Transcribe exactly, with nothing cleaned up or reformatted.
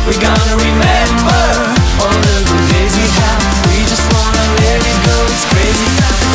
We're gonna remember all the good days we had. We just wanna let it go, it's crazy time.